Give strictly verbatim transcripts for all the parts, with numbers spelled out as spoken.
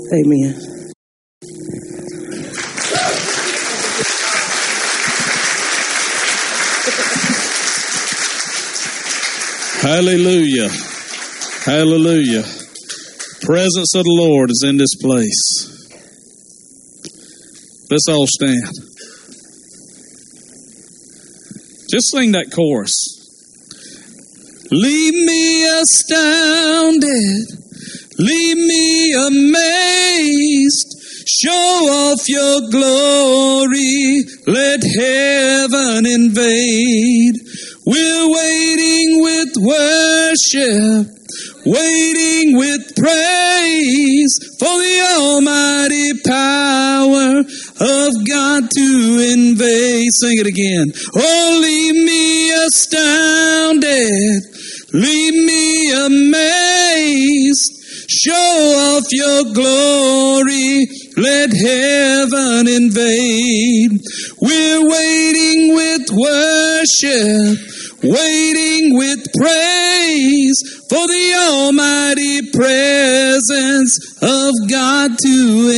Amen. Hallelujah. Hallelujah. Presence of the Lord is in this place. Let's all stand. Just sing that chorus. Leave me astounded. Leave me amazed. Show off your glory. Let heaven invade. We're waiting with worship, waiting with praise for the almighty power of God to invade. Sing it again. Oh, leave me astounded, leave me amazed. Show off your glory, let heaven invade. We're waiting with worship, waiting with praise for the almighty presence of God to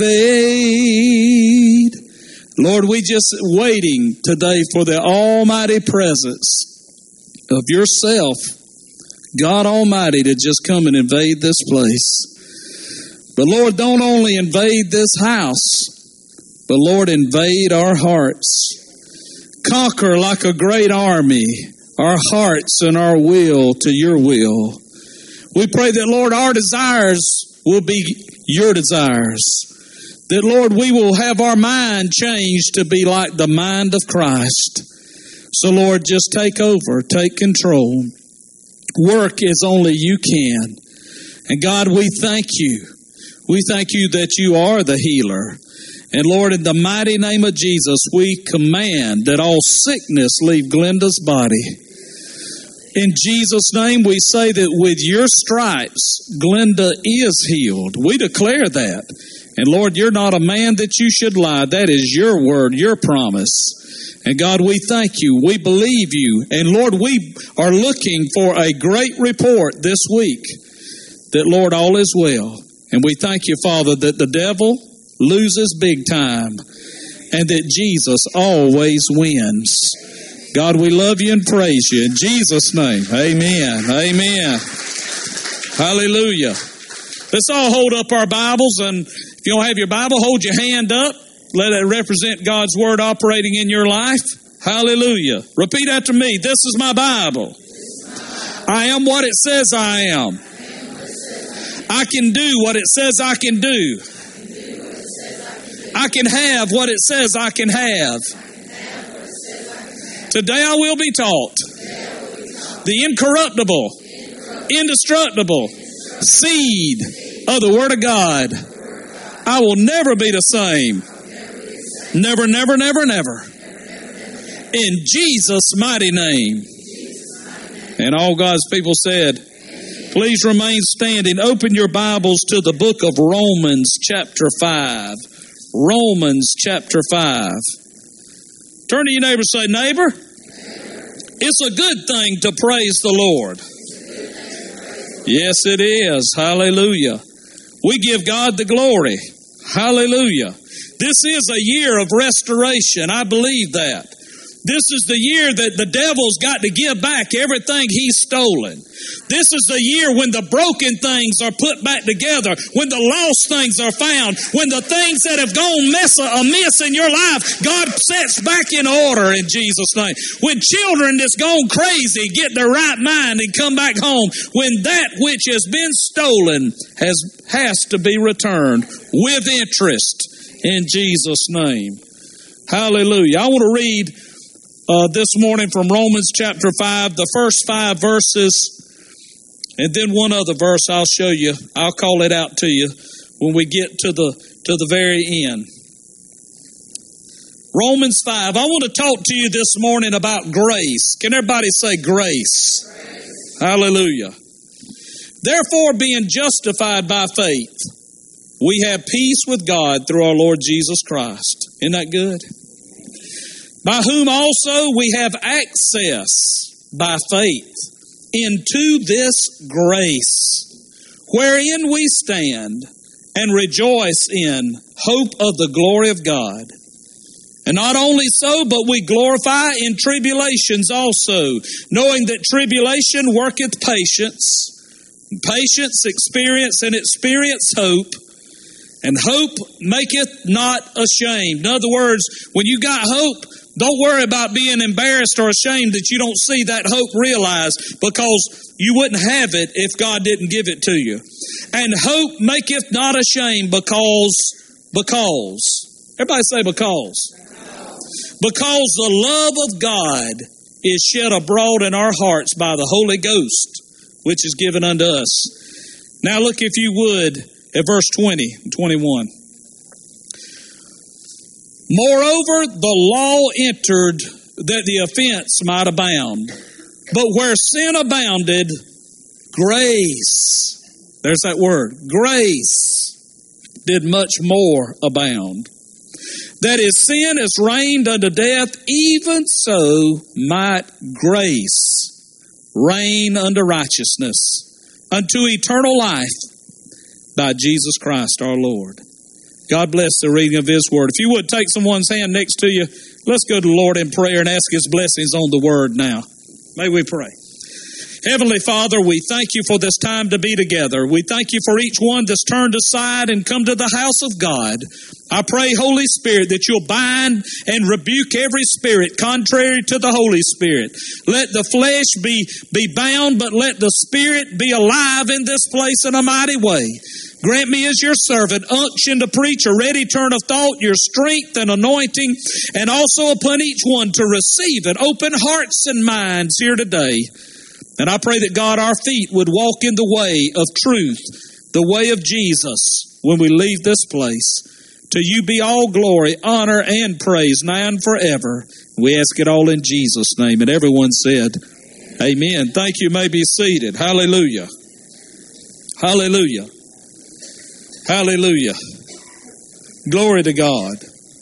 invade. Lord, we just waiting today for the almighty presence of yourself, God Almighty, to just come and invade this place. But Lord, don't only invade this house, but Lord, invade our hearts. Conquer like a great army our hearts and our will to your will. We pray that, Lord, our desires will be your desires. That, Lord, we will have our mind changed to be like the mind of Christ. So, Lord, just take over, take control. Work as only you can. And God, we thank you. We thank you that you are the healer. And Lord, in the mighty name of Jesus, we command that all sickness leave Glenda's body. In Jesus' name, we say that with your stripes, Glenda is healed. We declare that. And Lord, you're not a man that you should lie. That is your word, your promise. And God, we thank you. We believe you. And Lord, we are looking for a great report this week that, Lord, all is well. And we thank you, Father, that the devil loses big time and that Jesus always wins. God, we love you and praise you. In Jesus' name, amen. Amen. Hallelujah. Let's all hold up our Bibles, and if you don't have your Bible, hold your hand up. Let it represent God's Word operating in your life. Hallelujah. Repeat after me. This is my Bible. I am what it says I am. I can do what it says I can do. I can have what it says I can have. Today I will be taught the incorruptible, indestructible seed of the Word of God. I will never be the same. Never, never, never, never. In Jesus' mighty name. And all God's people said, please remain standing. Open your Bibles to the book of Romans chapter five. Romans chapter five. Turn to your neighbor and say, neighbor, it's a good thing to praise the Lord. Yes, it is. Hallelujah. We give God the glory. Hallelujah. This is a year of restoration. I believe that. This is the year that the devil's got to give back everything he's stolen. This is the year when the broken things are put back together, when the lost things are found, when the things that have gone mess amiss in your life, God sets back in order in Jesus' name. When children that's gone crazy get their right mind and come back home, when that which has been stolen has, has to be returned with interest in Jesus' name. Hallelujah. I want to read Uh, this morning from Romans chapter five, the first five verses, and then one other verse I'll show you. I'll call it out to you when we get to the to the very end. Romans five. I want to talk to you this morning about grace. Can everybody say grace? Grace. Hallelujah. Therefore, being justified by faith, we have peace with God through our Lord Jesus Christ. Isn't that good? By whom also we have access by faith into this grace, wherein we stand, and rejoice in hope of the glory of God. And not only so, but we glorify in tribulations also, knowing that tribulation worketh patience, and patience experience, and experience hope, and hope maketh not ashamed. In other words, when you got hope, don't worry about being embarrassed or ashamed that you don't see that hope realized, because you wouldn't have it if God didn't give it to you. And hope maketh not ashamed, because, because, everybody say because. Because the love of God is shed abroad in our hearts by the Holy Ghost, which is given unto us. Now look, if you would, at verse twenty and twenty-one. Moreover, the law entered that the offense might abound. But where sin abounded, grace, there's that word, grace, did much more abound. That is, sin is reigned unto death, even so might grace reign unto righteousness, unto eternal life by Jesus Christ our Lord. God bless the reading of His Word. If you would take someone's hand next to you, let's go to the Lord in prayer and ask His blessings on the Word now. May we pray. Heavenly Father, we thank You for this time to be together. We thank You for each one that's turned aside and come to the house of God. I pray, Holy Spirit, that You'll bind and rebuke every spirit contrary to the Holy Spirit. Let the flesh be, be bound, but let the Spirit be alive in this place in a mighty way. Grant me as Your servant unction to preach, a ready turn of thought, Your strength and anointing, and also upon each one to receive it. Open hearts and minds here today. And I pray that, God, our feet would walk in the way of truth, the way of Jesus, when we leave this place. To You be all glory, honor, and praise, now and forever. We ask it all in Jesus' name. And everyone said, amen. Thank you. You may be seated. Hallelujah. Hallelujah. Hallelujah. Glory to God.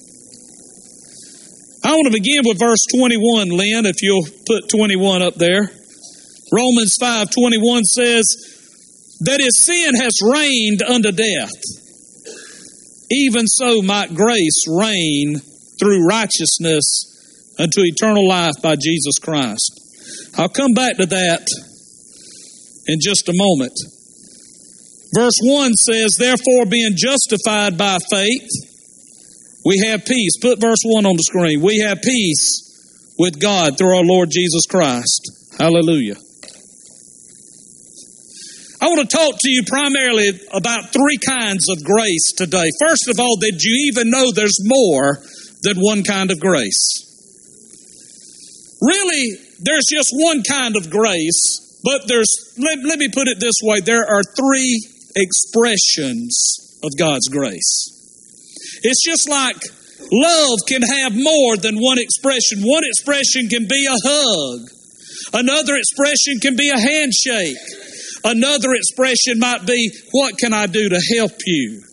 I want to begin with verse twenty-one, Lynn, if you'll put twenty-one up there. Romans five twenty-one says, that His sin has reigned unto death, even so might grace reign through righteousness unto eternal life by Jesus Christ. I'll come back to that in just a moment. Verse one says, therefore, being justified by faith, we have peace. Put verse one on the screen. We have peace with God through our Lord Jesus Christ. Hallelujah. I want to talk to you primarily about three kinds of grace today. First of all, did you even know there's more than one kind of grace? Really, there's just one kind of grace, but there's, let, let me put it this way, there are three expressions of God's grace. It's just like love can have more than one expression. One expression can be a hug. Another expression can be a handshake. Another expression might be, what can I do to help you?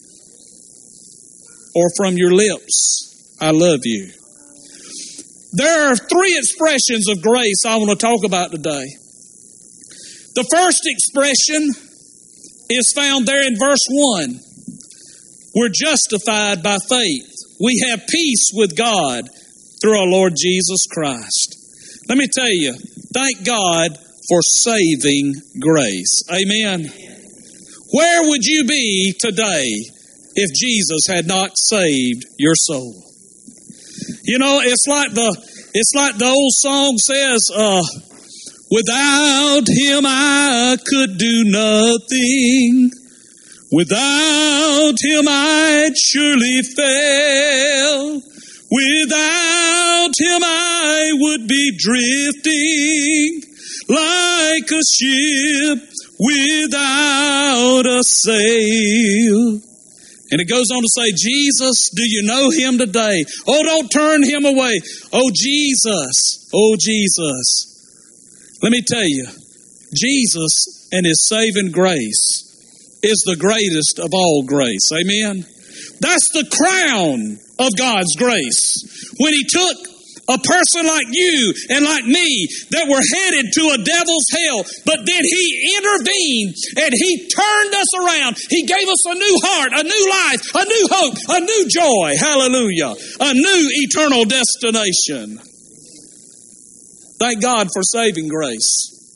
Or from your lips, I love you. There are three expressions of grace I want to talk about today. The first expression is found there in verse one. We're justified by faith. We have peace with God through our Lord Jesus Christ. Let me tell you, thank God for saving grace. Amen. Where would you be today if Jesus had not saved your soul? You know, it's like the it's like the old song says, uh, without Him I could do nothing. Without Him I'd surely fail. Without Him I would be drifting like a ship without a sail. And it goes on to say, Jesus, do you know Him today? Oh, don't turn Him away. Oh, Jesus. Oh, Jesus. Let me tell you, Jesus and His saving grace is the greatest of all grace. Amen? That's the crown of God's grace. When He took A person like you and like me that were headed to a devil's hell. But then He intervened and He turned us around. He gave us a new heart, a new life, a new hope, a new joy. Hallelujah. A new eternal destination. Thank God for saving grace.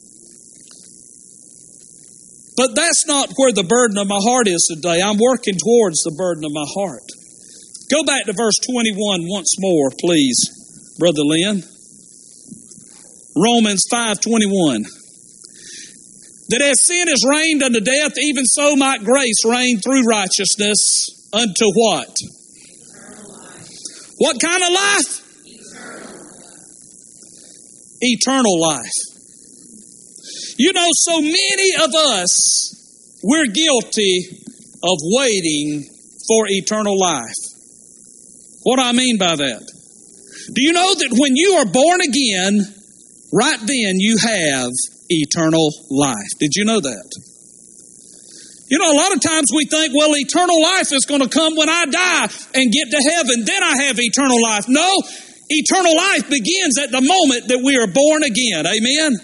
But that's not where the burden of my heart is today. I'm working towards the burden of my heart. Go back to verse twenty-one once more, please, Brother Lynn. Romans five twenty-one. That as sin is reigned unto death, even so might grace reign through righteousness unto what? Eternal life. What kind of life? Eternal. Eternal life. You know, so many of us, we're guilty of waiting for eternal life. What do I mean by that? Do you know that when you are born again, right then you have eternal life? Did you know that? You know, a lot of times we think, well, eternal life is going to come when I die and get to heaven. Then I have eternal life. No, eternal life begins at the moment that we are born again. Amen?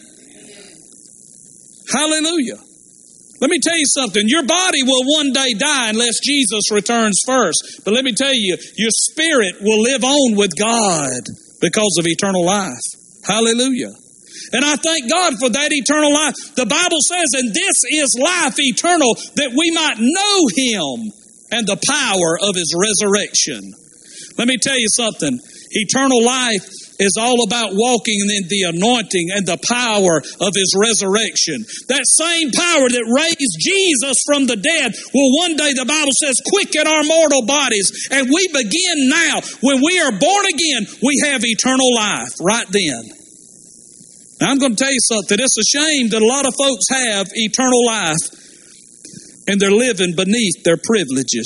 Hallelujah. Let me tell you something. Your body will one day die unless Jesus returns first. But let me tell you, your spirit will live on with God because of eternal life. Hallelujah. And I thank God for that eternal life. The Bible says, and this is life eternal, that we might know Him and the power of His resurrection. Let me tell you something. Eternal life is all about walking in the anointing and the power of His resurrection. That same power that raised Jesus from the dead will one day, the Bible says, quicken our mortal bodies. And we begin now. When we are born again, we have eternal life right then. Now, I'm going to tell you something. It's a shame that a lot of folks have eternal life and they're living beneath their privileges.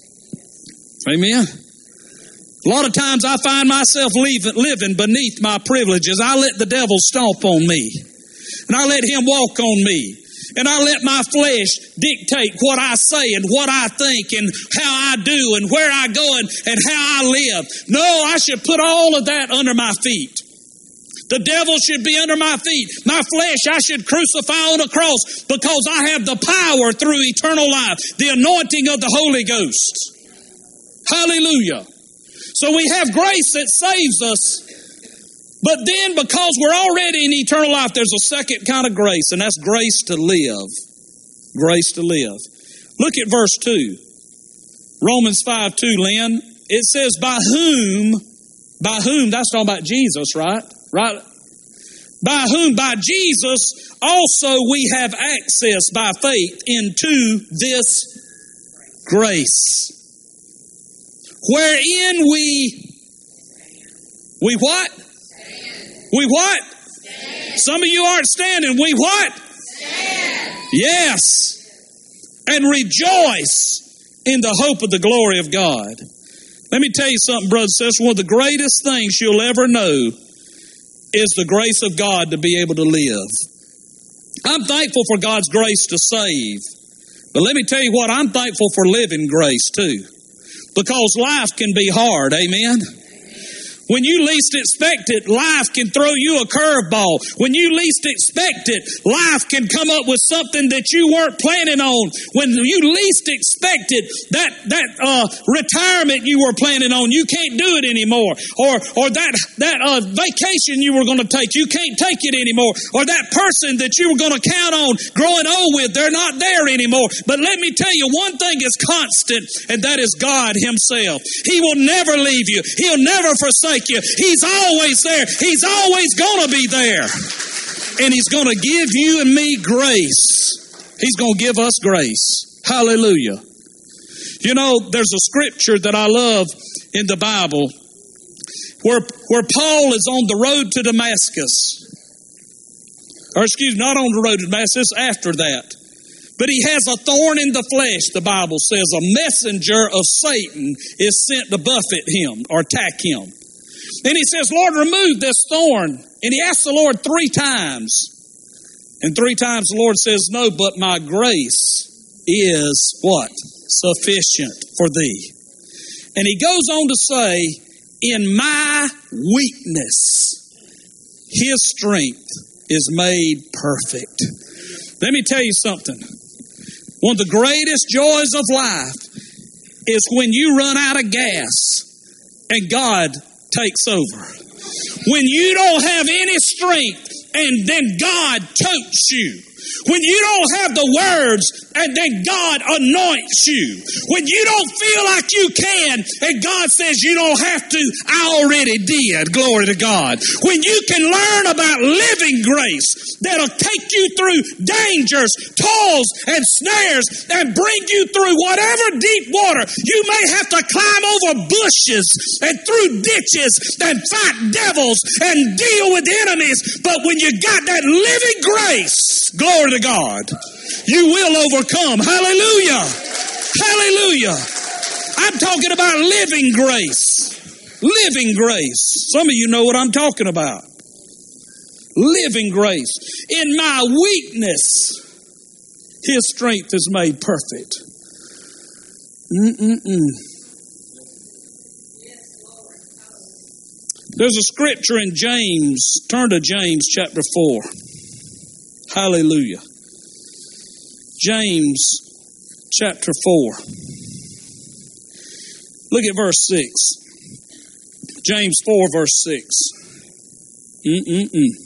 Amen? A lot of times I find myself leaving, living beneath my privileges. I let the devil stomp on me. And I let him walk on me. And I let my flesh dictate what I say and what I think and how I do and where I go and, and how I live. No, I should put all of that under my feet. The devil should be under my feet. My flesh I should crucify on a cross because I have the power through eternal life, the anointing of the Holy Ghost. Hallelujah. So we have grace that saves us. But then because we're already in eternal life, there's a second kind of grace, and that's grace to live. Grace to live. Look at verse two. Romans five two, Lynn. It says, by whom, by whom, that's talking about Jesus, right? Right? By whom, by Jesus, also we have access by faith into this grace. Wherein we, we what? Stand. We what? Stand. Some of you aren't standing. We what? Stand. Yes. And rejoice in the hope of the glory of God. Let me tell you something, brothers and sisters. One of the greatest things you'll ever know is the grace of God to be able to live. I'm thankful for God's grace to save. But let me tell you what, I'm thankful for living grace too. Because life can be hard, amen? When you least expect it, life can throw you a curveball. When you least expect it, life can come up with something that you weren't planning on. When you least expect it, that that uh, retirement you were planning on, you can't do it anymore. Or or that that uh, vacation you were going to take, you can't take it anymore. Or that person that you were going to count on growing old with, they're not there anymore. But let me tell you, one thing is constant, and that is God Himself. He will never leave you. He'll never forsake you. He's always there. He's always going to be there. And He's going to give you and me grace. He's going to give us grace. Hallelujah. You know, there's a scripture that I love in the Bible where, where Paul is on the road to Damascus. Or excuse me, not on the road to Damascus, it's after that. But he has a thorn in the flesh, the Bible says. A messenger of Satan is sent to buffet him or attack him. And he says, Lord, remove this thorn. And he asks the Lord three times. And three times the Lord says, no, but my grace is what? Sufficient for thee. And he goes on to say, in my weakness, His strength is made perfect. Let me tell you something. One of the greatest joys of life is when you run out of gas and God takes over. When you don't have any strength and then God totes you. When you don't have the words and then God anoints you. When you don't feel like you can and God says you don't have to, I already did. Glory to God. When you can learn about living grace that'll take you through dangers, toils, and snares and bring you through whatever deep water. You may have to climb over bushes and through ditches and fight devils and deal with enemies. But when you got that living grace, glory to God, you will overcome. Hallelujah. Hallelujah. I'm talking about living grace. Living grace. Some of you know what I'm talking about. Living grace. In my weakness, His strength is made perfect. Mm-mm-mm. There's a scripture in James. Turn to James chapter four. Hallelujah. James chapter four. Look at verse six. James four verse six. Mm-mm-mm.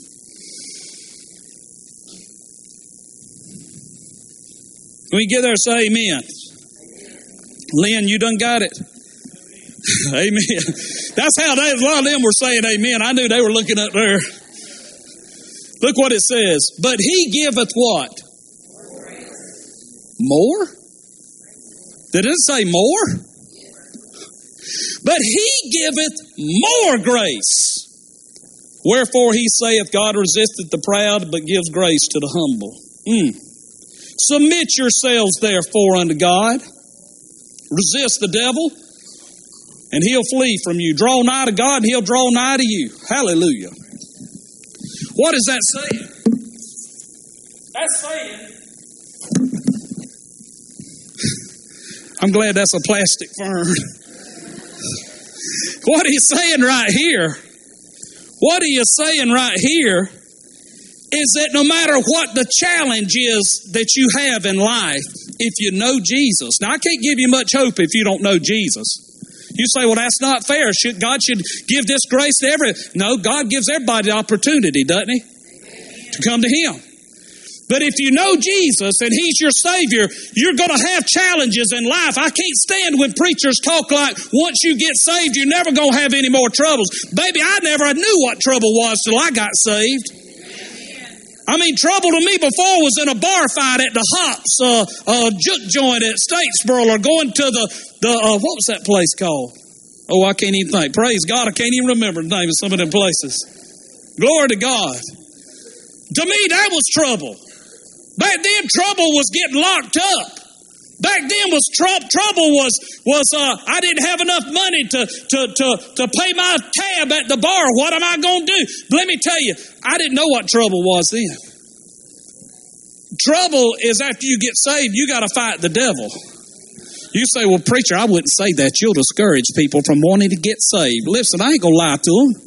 When you get there, say amen. Lynn, you done got it? Amen. That's how they, a lot of them were saying amen. I knew they were looking up there. Look what it says. But He giveth what? More? Did it say more? But He giveth more grace. Wherefore He saith, God resisteth the proud, but gives grace to the humble. Mm. Submit yourselves therefore unto God. Resist the devil, and he'll flee from you. Draw nigh to God, and He'll draw nigh to you. Hallelujah. What is that saying? That's saying, I'm glad that's a plastic fern. What He's saying right here, what He is saying right here is that no matter what the challenge is that you have in life, if you know Jesus. Now, I can't give you much hope if you don't know Jesus. You say, well, that's not fair. Should, God should give this grace to every... No, God gives everybody the opportunity, doesn't He? To come to Him. But if you know Jesus and He's your Savior, you're going to have challenges in life. I can't stand when preachers talk like, once you get saved, you're never going to have any more troubles. Baby, I never knew what trouble was till I got saved. I mean, trouble to me before was in a bar fight at the Hops, uh, uh, juke joint at Statesboro, or going to the, the uh, what was that place called? Oh, I can't even think. Praise God, I can't even remember the name of some of them places. Glory to God. To me, that was trouble. Back then, trouble was getting locked up. Back then, was tr- trouble was was uh, I didn't have enough money to to to to pay my tab at the bar. What am I going to do? Let me tell you, I didn't know what trouble was then. Trouble is after you get saved, you got to fight the devil. You say, well, preacher, I wouldn't say that. You'll discourage people from wanting to get saved. Listen, I ain't going to lie to them.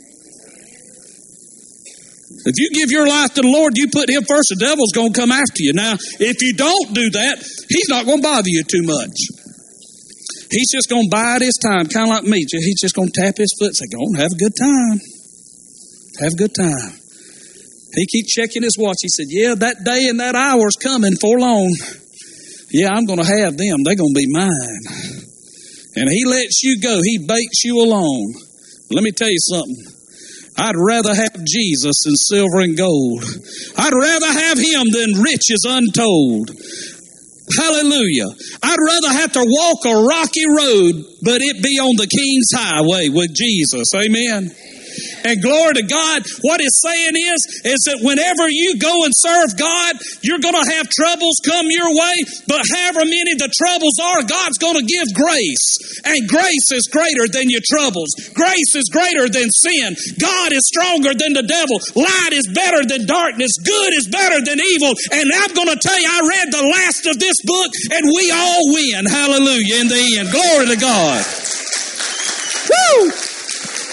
If you give your life to the Lord, you put Him first, the devil's going to come after you. Now, if you don't do that, he's not going to bother you too much. He's just going to bide his time, kind of like me. He's just going to tap his foot and say, go on, have a good time. Have a good time. He keeps checking his watch. He said, yeah, that day and that hour's coming for long. Yeah, I'm going to have them. They're going to be mine. And He lets you go. He bakes you along. Let me tell you something. I'd rather have Jesus than silver and gold. I'd rather have Him than riches untold. Hallelujah. I'd rather have to walk a rocky road, but it be on the King's highway with Jesus. Amen. And glory to God, what it's saying is, is that whenever you go and serve God, you're going to have troubles come your way, but however many the troubles are, God's going to give grace. And grace is greater than your troubles. Grace is greater than sin. God is stronger than the devil. Light is better than darkness. Good is better than evil. And I'm going to tell you, I read the last of this book, and we all win. Hallelujah, in the end. Glory to God. Woo!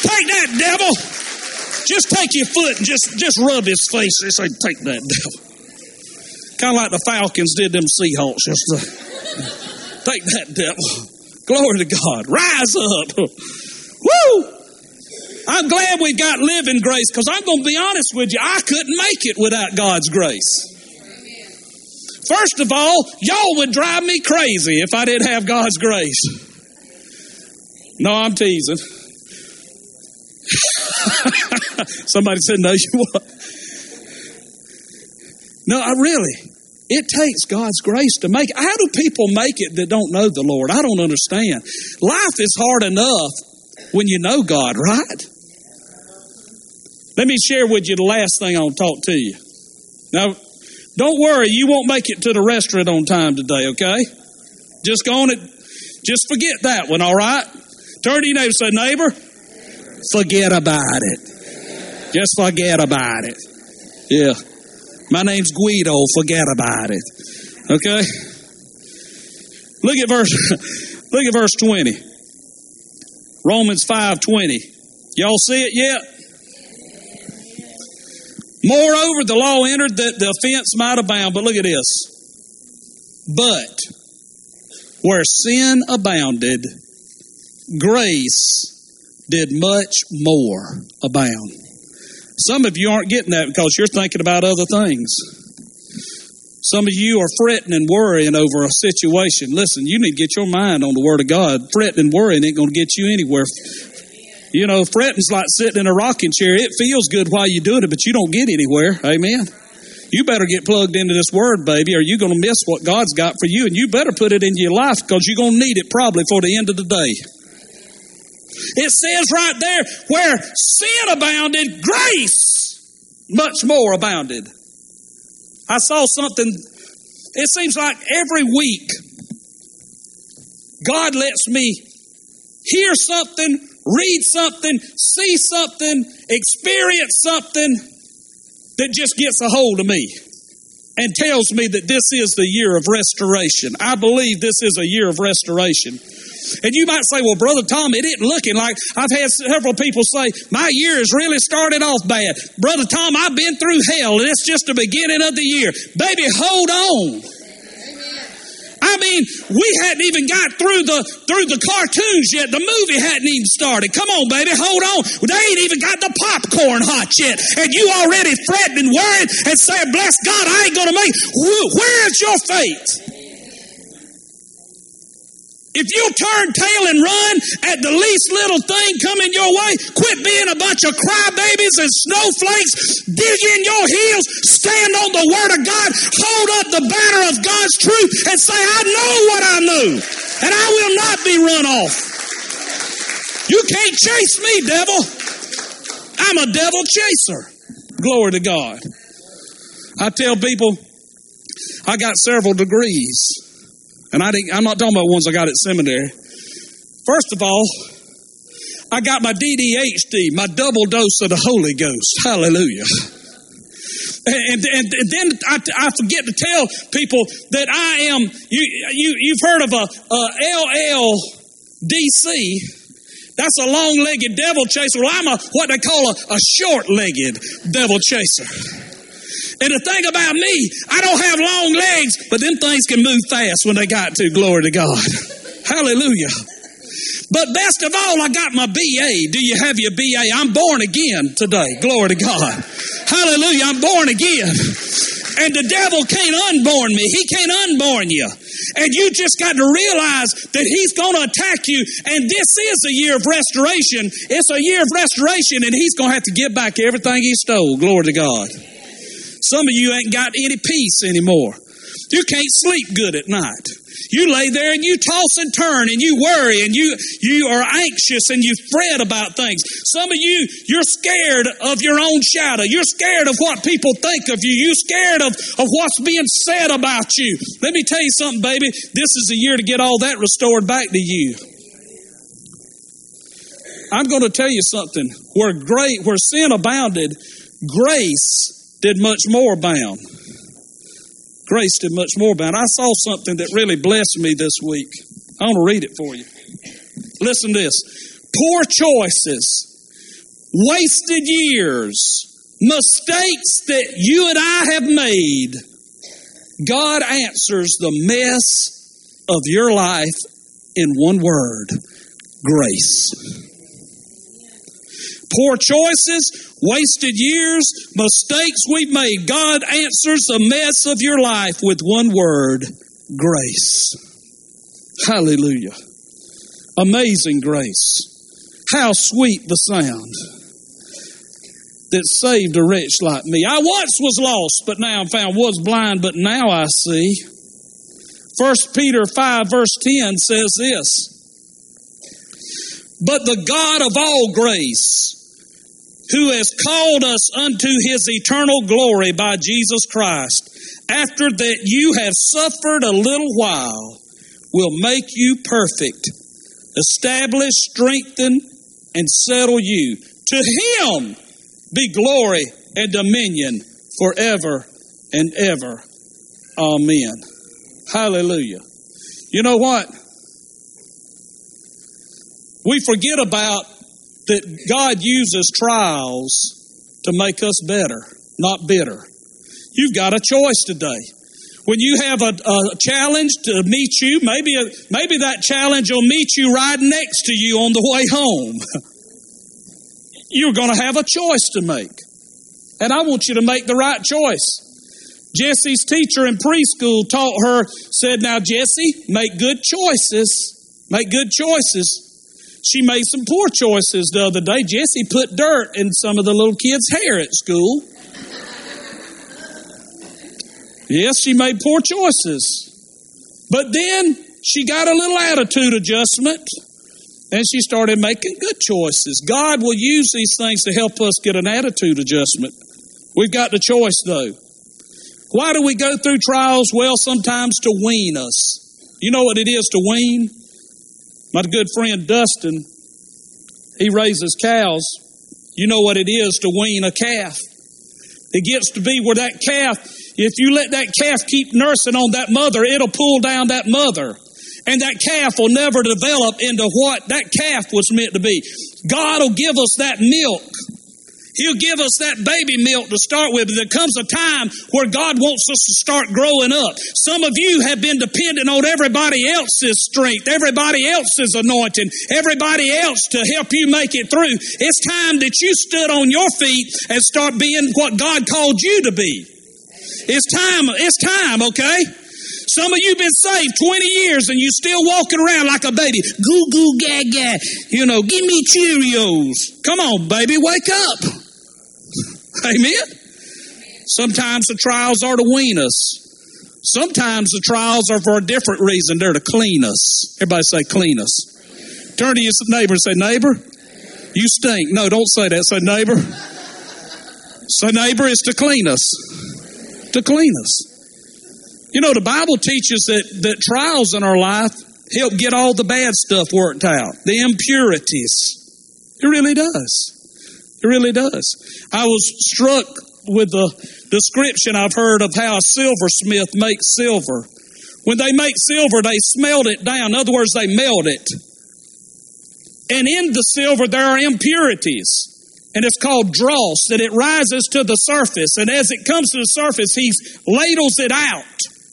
Take that, devil. Just take your foot and just, just rub his face. They say, take that, devil. Kind of like the Falcons did them Seahawks. Just uh, take that, devil. Glory to God. Rise up. Woo! I'm glad we got living grace, because I'm going to be honest with you, I couldn't make it without God's grace. First of all, y'all would drive me crazy if I didn't have God's grace. No, I'm teasing. Somebody said, no, you won't. No, I really. It takes God's grace to make it. How do people make it that don't know the Lord? I don't understand. Life is hard enough when you know God, right? Let me share with you the last thing I'll talk to you. Now, don't worry, you won't make it to the restaurant on time today, okay? Just go on it. Just forget that one, all right? Turn to your neighbor and say, neighbor, forget about it. Just forget about it. Yeah. My name's Guido. Forget about it. Okay? Look at verse, look at verse twenty. Romans five twenty. Y'all see it yet? Moreover, the law entered that the offense might abound. But look at this. But where sin abounded, grace did much more abound. Some of you aren't getting that because you're thinking about other things. Some of you are fretting and worrying over a situation. Listen, you need to get your mind on the Word of God. Fretting and worrying ain't going to get you anywhere. You know, fretting's like sitting in a rocking chair. It feels good while you're doing it, but you don't get anywhere. Amen. You better get plugged into this Word, baby, or you're going to miss what God's got for you. And you better put it into your life because you're going to need it probably for the end of the day. It says right there, where sin abounded, grace much more abounded. I saw something, it seems like every week, God lets me hear something, read something, see something, experience something that just gets a hold of me and tells me that this is the year of restoration. I believe this is a year of restoration. And you might say, well, Brother Tom, it isn't looking like. I've had several people say, my year has really started off bad. Brother Tom, I've been through hell, and it's just the beginning of the year. Baby, hold on. I mean, we hadn't even got through the through the cartoons yet. The movie hadn't even started. Come on, baby, hold on. They ain't even got the popcorn hot yet. And you already fretting and worried and saying, bless God, I ain't going to make it. Where is your faith? If you turn tail and run at the least little thing coming your way, quit being a bunch of crybabies and snowflakes, dig in your heels, stand on the Word of God, hold up the banner of God's truth and say, I know what I knew, and I will not be run off. You can't chase me, devil. I'm a devil chaser. Glory to God. I tell people, I got several degrees. And I didn't, I'm not talking about ones I got at seminary. First of all, I got my D D H D, my double dose of the Holy Ghost. Hallelujah. And, and, and then I, I forget to tell people that I am, you, you, you've heard of a, a L L D C. That's a long-legged devil chaser. Well, I'm a what they call a, a short-legged devil chaser. And the thing about me, I don't have long legs, but them things can move fast when they got to. Glory to God. Hallelujah. But best of all, I got my B A. Do you have your B A? I'm born again today. Glory to God. Hallelujah. I'm born again. And the devil can't unborn me. He can't unborn you. And you just got to realize that he's going to attack you. And this is a year of restoration. It's a year of restoration, and he's going to have to give back everything he stole. Glory to God. Some of you ain't got any peace anymore. You can't sleep good at night. You lay there and you toss and turn and you worry and you, you are anxious and you fret about things. Some of you, you're scared of your own shadow. You're scared of what people think of you. You're scared of, of what's being said about you. Let me tell you something, baby. This is the year to get all that restored back to you. I'm going to tell you something. Where great, where sin abounded, grace did much more abound. Grace did much more abound. I saw something that really blessed me this week. I want to read it for you. Listen to this. Poor choices wasted years, mistakes that you and I have made, God answers the mess of your life in one word: grace. Poor choices, wasted years, mistakes we've made. God answers the mess of your life with one word: grace. Hallelujah. Amazing grace. How sweet the sound that saved a wretch like me. I once was lost, but now I'm found. Was blind, but now I see. First Peter five verse ten says this: but the God of all grace, who has called us unto His eternal glory by Jesus Christ, after that you have suffered a little while, will make you perfect, establish, strengthen, and settle you. To Him be glory and dominion forever and ever. Amen. Hallelujah. You know what? We forget about that God uses trials to make us better, not bitter. You've got a choice today. When you have a, a challenge to meet you, maybe a, maybe that challenge will meet you right next to you on the way home. You're going to have a choice to make. And I want you to make the right choice. Jessie's teacher in preschool taught her, said, now, Jessie, make good choices. Make good choices. She made some poor choices the other day. Jessie put dirt in some of the little kids' hair at school. Yes, she made poor choices. But then she got a little attitude adjustment, and she started making good choices. God will use these things to help us get an attitude adjustment. We've got the choice, though. Why do we go through trials? Well, sometimes to wean us. You know what it is to wean? My good friend Dustin, he raises cows. You know what it is to wean a calf. It gets to be where that calf, if you let that calf keep nursing on that mother, it'll pull down that mother. And that calf will never develop into what that calf was meant to be. God will give us that milk. He'll give us that baby milk to start with, but there comes a time where God wants us to start growing up. Some of you have been dependent on everybody else's strength, everybody else's anointing, everybody else to help you make it through. It's time that you stood on your feet and start being what God called you to be. It's time, it's time, okay? Some of you been saved twenty years and you still walking around like a baby. Goo goo gaga. You know, give me Cheerios. Come on, baby, wake up. Amen? Sometimes the trials are to wean us. Sometimes the trials are for a different reason. They're to clean us. Everybody say clean us. Turn to your neighbor and say, neighbor, you stink. No, don't say that. Say, neighbor. Say, neighbor, is to clean us. To clean us. You know, the Bible teaches that, that trials in our life help get all the bad stuff worked out. The impurities. It really does. It really does. I was struck with the description I've heard of how a silversmith makes silver. When they make silver, they smelt it down. In other words, they melt it. And in the silver, there are impurities. And it's called dross, and it rises to the surface. And as it comes to the surface, he ladles it out.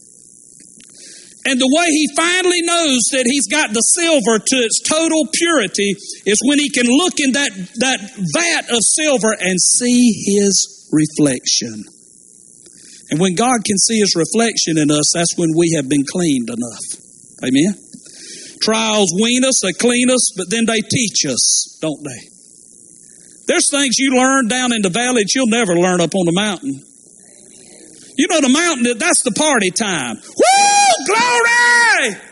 And the way he finally knows that he's got the silver to its total purity is when he can look in that, that vat of silver and see his reflection. And when God can see his reflection in us, that's when we have been cleaned enough. Amen? Trials wean us, they clean us, but then they teach us, don't they? There's things you learn down in the valley that you'll never learn up on the mountain. You know, the mountain, that's the party time. Woo! Glory!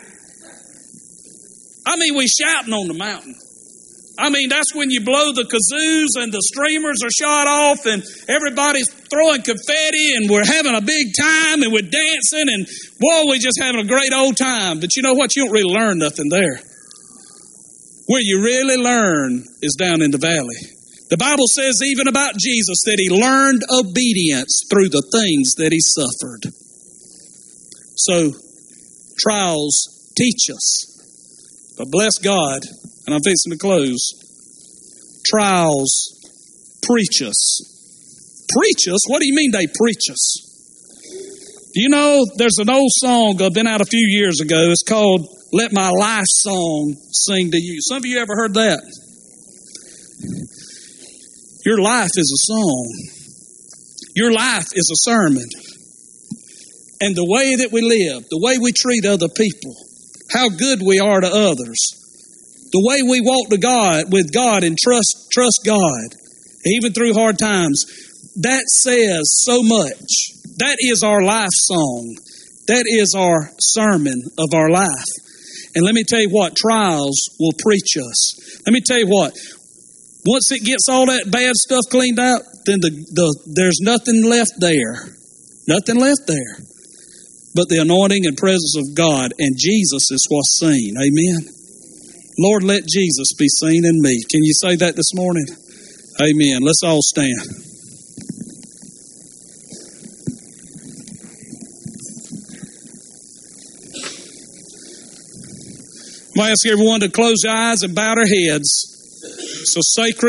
I mean, we shouting on the mountain. I mean, that's when you blow the kazoos and the streamers are shot off and everybody's throwing confetti and we're having a big time and we're dancing and, boy, we're just having a great old time. But you know what? You don't really learn nothing there. Where you really learn is down in the valley. The Bible says even about Jesus that he learned obedience through the things that he suffered. So, trials teach us. But bless God, and I'm fixing to close, trials preach us. Preach us? What do you mean they preach us? Do you know there's an old song uh, been out a few years ago. It's called Let My Life Song Sing to You. Some of you ever heard that? Your life is a song. Your life is a sermon. And the way that we live, the way we treat other people, how good we are to others, the way we walk to God with God and trust trust God, even through hard times, that says so much. That is our life song. That is our sermon of our life. And let me tell you what, trials will preach us. Let me tell you what, once it gets all that bad stuff cleaned out, then the, the there's nothing left there. Nothing left there. But the anointing and presence of God and Jesus is what's seen. Amen. Lord, let Jesus be seen in me. Can you say that this morning? Amen. Let's all stand. I'm going to ask everyone to close their eyes and bow their heads. So sacred.